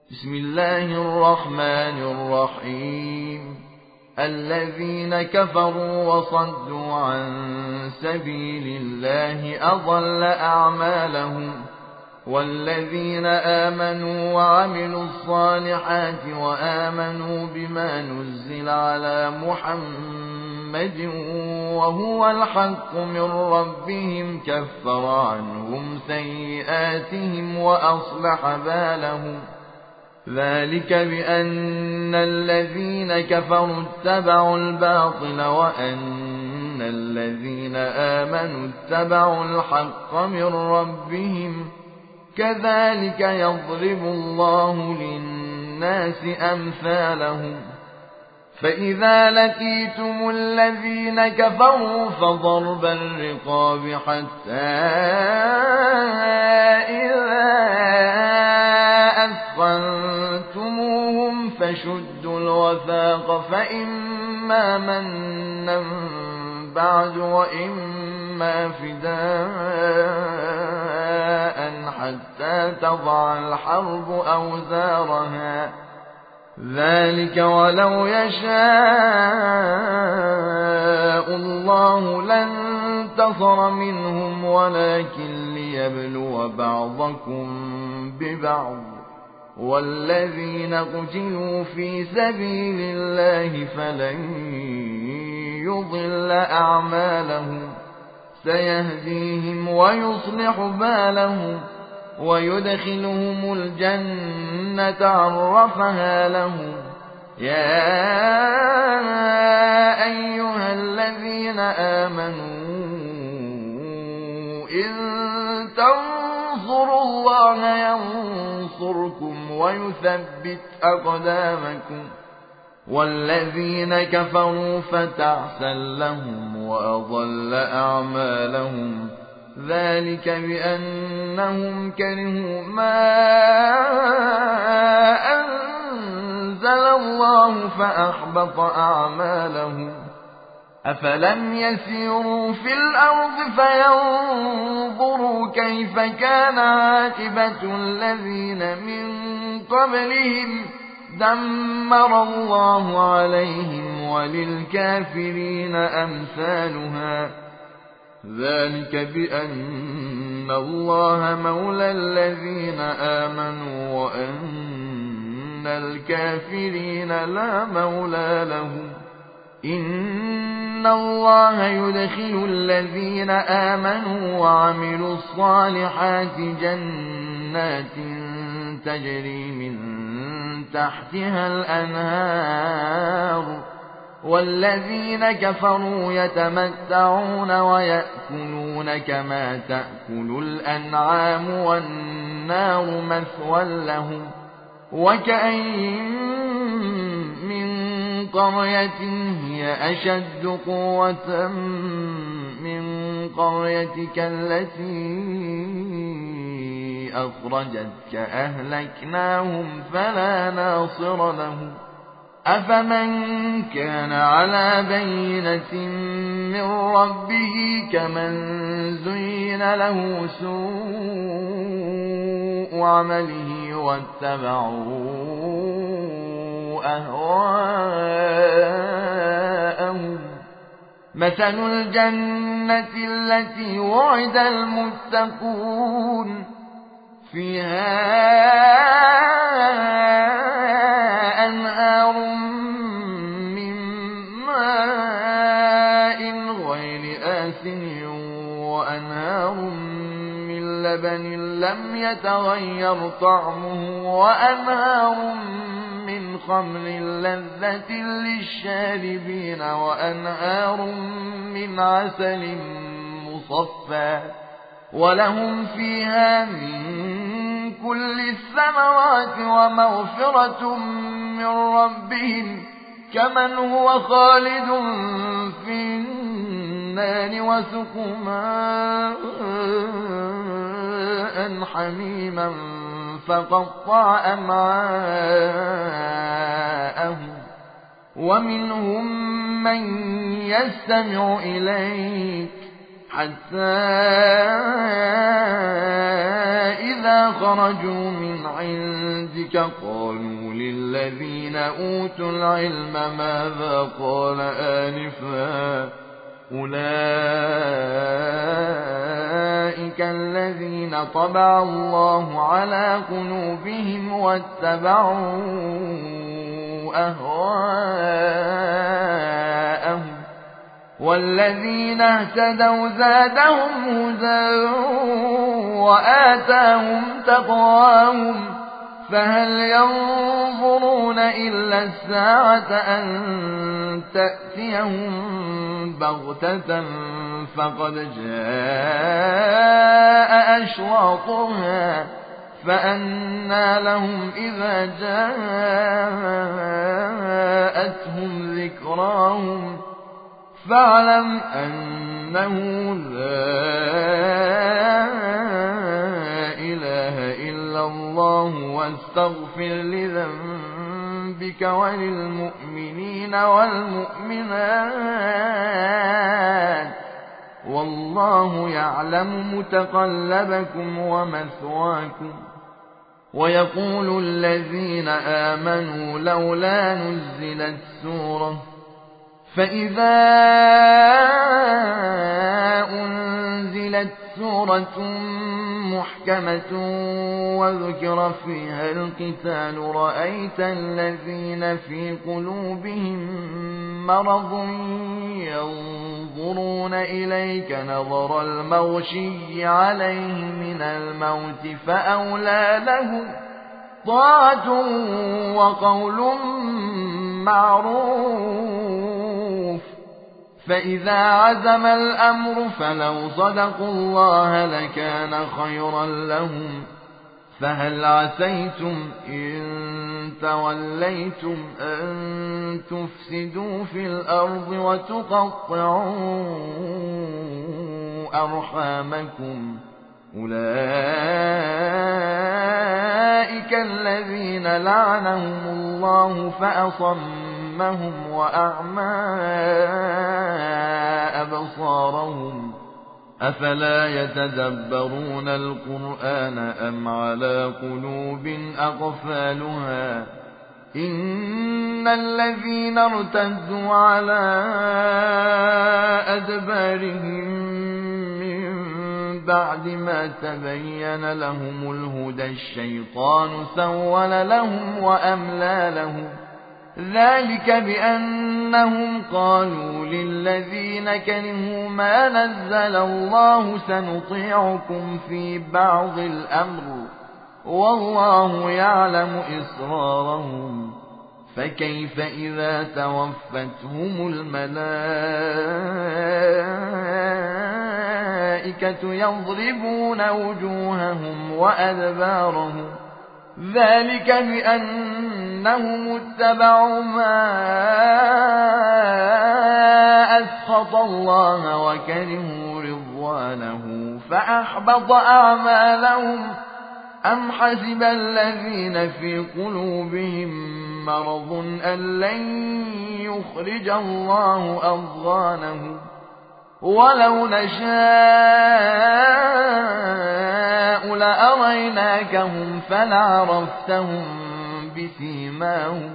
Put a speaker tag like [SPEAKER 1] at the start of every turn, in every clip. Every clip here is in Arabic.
[SPEAKER 1] بسم الله الرحمن الرحيم. الذين كفروا وصدوا عن سبيل الله أضل أعمالهم، والذين آمنوا وعملوا الصالحات وآمنوا بما نزل على محمد وهو الحق من ربهم كفر عنهم سيئاتهم وأصلح بالهم. ذلك بأن الذين كفروا اتبعوا الباطل وأن الذين آمنوا اتبعوا الحق من ربهم، كذلك يضرب الله للناس أمثالهم. فإذا لقيتم الذين كفروا فضرب الرقاب حتى إذا أثخنتموهم فشدوا الوثاق، فإما منا بعد وإما فداء حتى تضع الحرب أوزارها. ذلك ولو يشاء الله لانتصر منهم، ولكن ليبلو بعضكم ببعض. والذين قتلوا في سبيل الله فلن يضل أعمالهم، سيهديهم ويصلح بالهم ويدخلهم الجنة عرفها لهم. يا أيها الذين آمنوا إن تنصروا الله ينصركم ويثبت أقدامكم. والذين كفروا فتعسا لهم وأضل أعمالهم. ذلك بأنهم كرهوا ما أنزل الله فأحبط أعمالهم. أفلم يسيروا في الأرض فينظروا كيف كان عاقبة الذين من قبلهم، دمر الله عليهم وللكافرين أمثالها. ذلك بأن الله مولى الذين آمنوا وأن الكافرين لا مولى لهم. إن الله يدخل الذين آمنوا وعملوا الصالحات جنات تجري من تحتها الأنهار، والذين كفروا يتمتعون ويأكلون كما تأكل الأنعام والنار مثوى لهم. وكأين من قرية هي أشد قوة من قريتك التي أخرجتك أهلكناهم فلا ناصر لهم. أفمن كان على بينة من ربه كمن زين له سوء عمله واتبعوا أهواءهم. مثل الجنة التي وعد المتقون فيها أنهار من ماء غير آسن وأنهار من لبن لم يتغير طعمه وأنهار من خمر لذة للشاربين وأنهار من عسل مصفى ولهم فيها من كل الثمرات ومغفرة من ربهم كمن هو خالد في النار وسقوا ماء حميما فقطع أمعاءهم. ومنهم من يستمع إليك حتى إذا خرجوا من عندك قالوا للذين أوتوا العلم ماذا قال آنفا أولئك الذين طبع الله على قلوبهم واتبعوا أهواءهم والذين اهتدوا زادهم هدى وآتاهم تقواهم فهل ينظرون إلا الساعة أن تأتيهم بغتة فقد جاء أشراطها فأنى لهم إذا جاءتهم ذكراهم فاعلم أنه لا إله إلا الله واستغفر لذنبك وللمؤمنين والمؤمنات والله يعلم متقلبكم ومثواكم ويقول الذين آمنوا لولا نزلت سورة فإذا أنزلت سورة محكمة وذكر فيها القتال رأيت الذين في قلوبهم مرض ينظرون إليك نظر المغشي عليه من الموت فأولى لهم طاعة وقول معروف فإذا عزم الأمر فلو صدقوا الله لكان خيرا لهم فهل عسيتم إن توليتم أن تفسدوا في الأرض وتقطعوا أرحامكم أولئك الذين لعنهم الله فأصمهم وأعمى أبصارهم أفلا يتدبرون القرآن أم على قلوب أقفالها إن الذين ارتدوا على أدبارهم بعد ما تبين لهم الهدى الشيطان سول لهم وأملى لهم ذلك بأنهم قالوا للذين كرهوا ما نزل الله سنطيعكم في بعض الأمر والله يعلم إسرارهم فكيف إذا توفتهم الملائكة يضربون وجوههم وأدبارهم ذلك بأنهم اتبعوا ما أسخط الله وكرهوا رضوانه فأحبط أعمالهم أم حسب الذين في قلوبهم مرض أن لن يخرج الله أضغانهم ولو نشاء لأريناكهم فلعرفتهم بسيماهم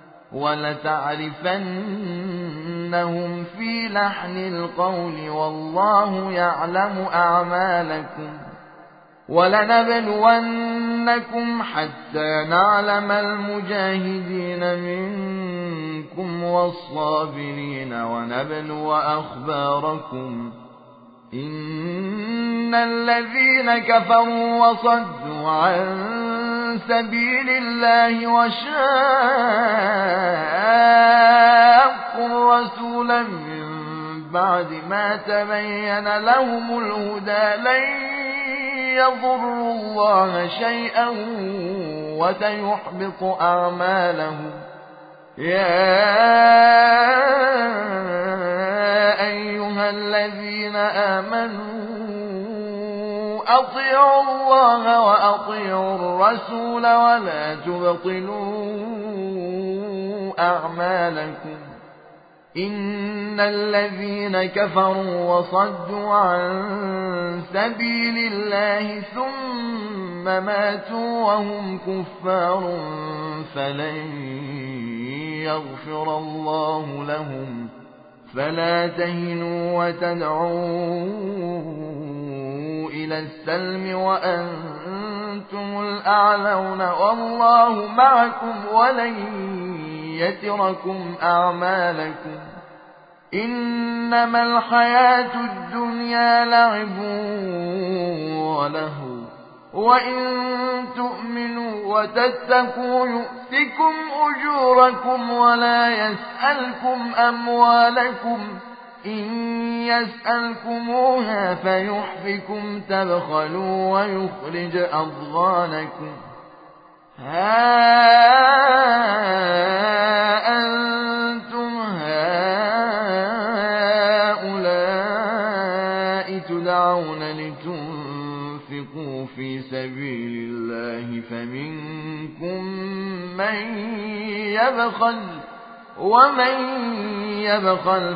[SPEAKER 1] ولتعرفنهم في لحن القول والله يعلم أعمالكم ولنبلونكم حتى نعلم المجاهدين منكم والصابرين ونبلو أخباركم إن الذين كفروا وصدوا عن سبيل الله وشاقوا الرسول من بعد ما تبين لهم الهدى لن يضروا الله شيئا وسيحبط أعمالهم يا أيها الذين آمنوا أطيعوا الله وأطيعوا الرسول ولا تبطلوا أعمالكم إن الذين كفروا وصدوا عن سبيل الله ثم ماتوا وهم كفار فلن يغفر الله لهم فلا تهنوا وتدعوا إلى السلم وأنتم الأعلون والله معكم ولن يتركم أعمالكم إنما الحياة الدنيا لعب ولهو وإن تؤمنوا وتتقوا يؤتكم أجوركم ولا يسألكم أموالكم إن يسألكموها فيحفكم تبخلوا ويخرج أضغانكم ها أنتم هؤلاء تدعون لتنفقوا في سبيل الله فمنكم من يبخل ومن يبخل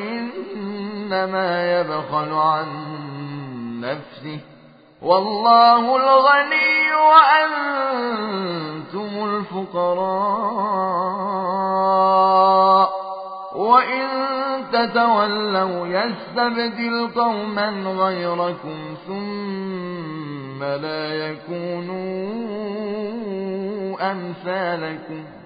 [SPEAKER 1] فإنما يبخل عن نفسه والله الغني وأنتم الفقراء وإن تتولوا يستبدل قوما غيركم ثم لا يكونوا أمثالكم